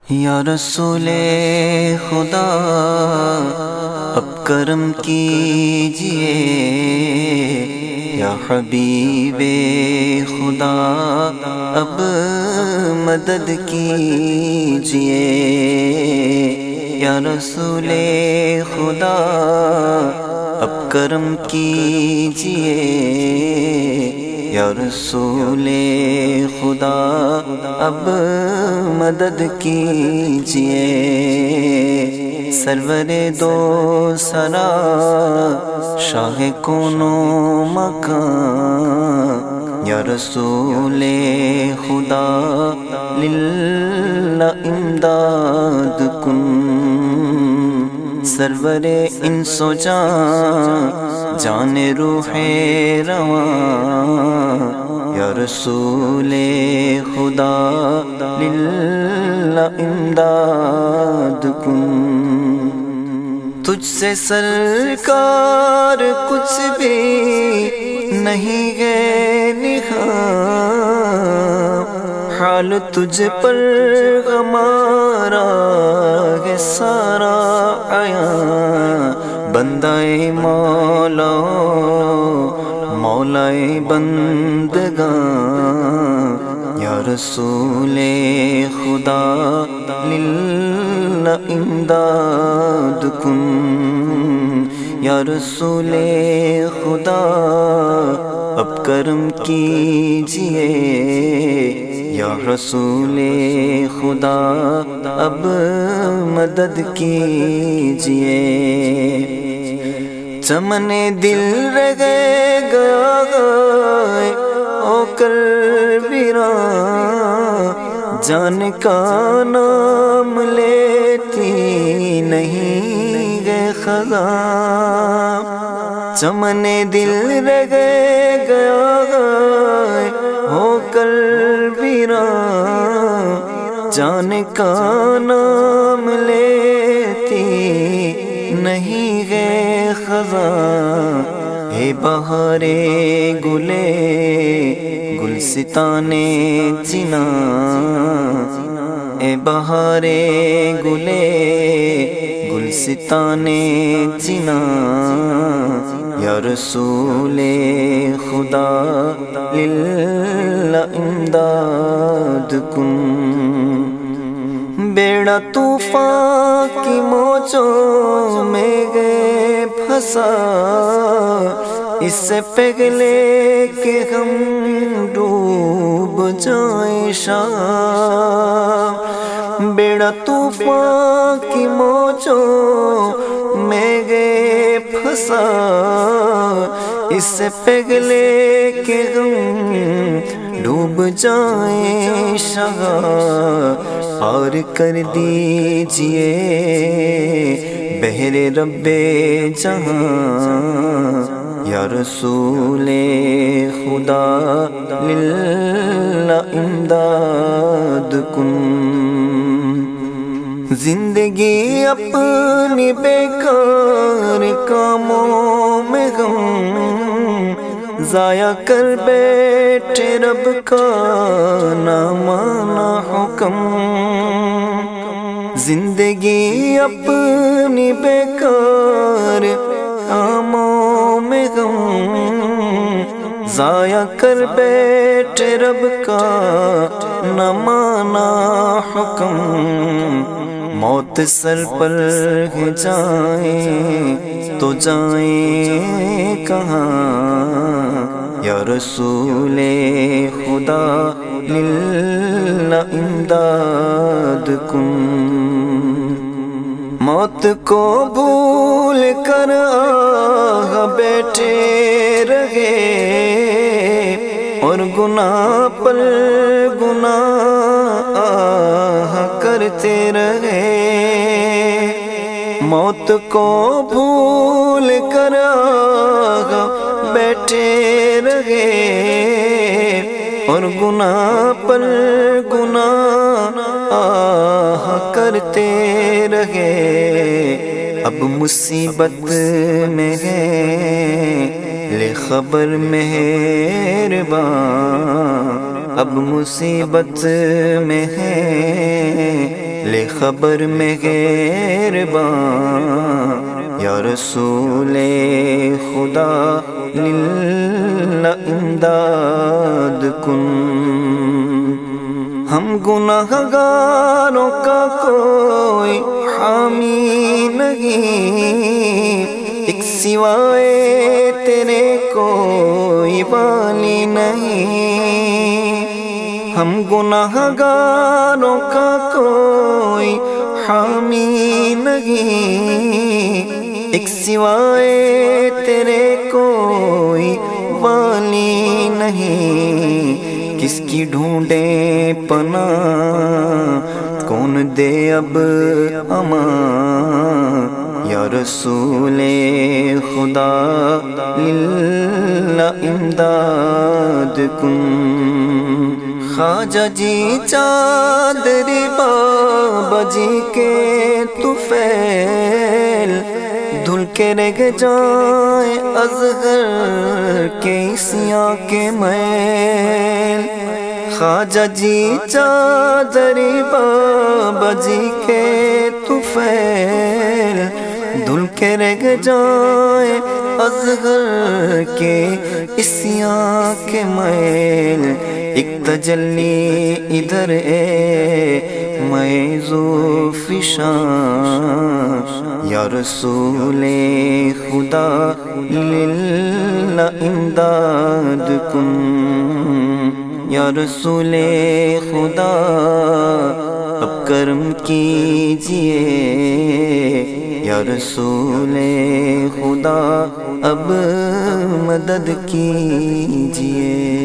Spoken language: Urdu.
یا رسول خدا اب کرم کیجئے، یا حبیب خدا اب مدد کیجئے، یا رسول خدا اب کرم کیجئے، یا رسول خدا اب مدد کیجئے، سرور دو سرا شاہ کون و مکان، یا رسول خدا للہ امداد کن، سرور انس و جان روح رواں، یا رسول خدا للہ امداد کن، تجھ سے سرکار کچھ بھی نہیں ہے نہاں، حال تجھ پر ہمارا ہے سارا عیاں، بندہ مولا مولا بندگاں، یا رسول خدا للہ امداد کن، یا رسول خدا اب کرم کیجئے، یا رسول خدا اب مدد کیجئے، چمن دل رہ گیا ہو کر ویراں، جان کا نام لیتی نہیں گئے خزاں، چمن دل رہ گیا ہو کر ویراں، جان کا نام لیتی نہیں گئے خزاں، ہے بہار گلے گلستان جنا، اے بہار گلے گلستان جنا، یا رسول خدا للہ امداد کن، بیڑا طوفان کی موجوں میں گئے پھنسا، اس سے پہلے کہ ہم ڈوب جائیں شام، بیڑا طوفان کی موجوں میں گئے پھنسا، اس سے پہلے کہ ہم ڈوب جائیں شاہ، پار کر دیجئے بحر رب جہاں، یا رسول خدا للہ امداد کن، زندگی اپنی بیکار کاموں میں غم ضائع کر بیٹھے رب کا نہ مانا حکم، زندگی اپنی بیکار کاموں میں غم ضائع کر بیٹھے رب کا نہ مانا حکم، موت سر پر ہے جائیں تو جائیں کہاں، یا رسول خدا للہ امداد کن، موت کو بھول کر آگے بیٹھے رہے، اور گناہ پر گناہ کرتے رہے، موت کو بھول کر آگے بیٹھے رہے، اور گناہ پر گناہ کرتے رہے، اب مصیبت میں ہے لے خبر مہربان، اب مصیبت میں ہے لے خبر مہربان یا رسول خدا للہ امداد کن۔ ہم گناہ گاروں کا کوئی حامی نہیں، ایک سوائے تیرے کوئی والی نہیں۔ ہم گناہ گاروں کا کوئی حامی نہیں، ایک سوائے تیرے کوئی والی نہیں۔ کس کی ڈھونڈیں پناہ، کون دے اب امان یا رسول خدا للہ امداد کن۔ خواجہ جی چادری بابا جی کے طفیل، دھل کے رہ جائیں اصغر کے سیاہ کے میل۔ خواجہ جی چادری بابا جی کے طفیل، دھل کے رہ جائیں اصغر کے سیاہ کے میل۔ ایک تجلی ادھر میں ذوالفشان یا رسول خدا للہ امداد کن۔ یا رسول خدا اب کرم کیجئے، یا رسول خدا اب مدد کیجئے۔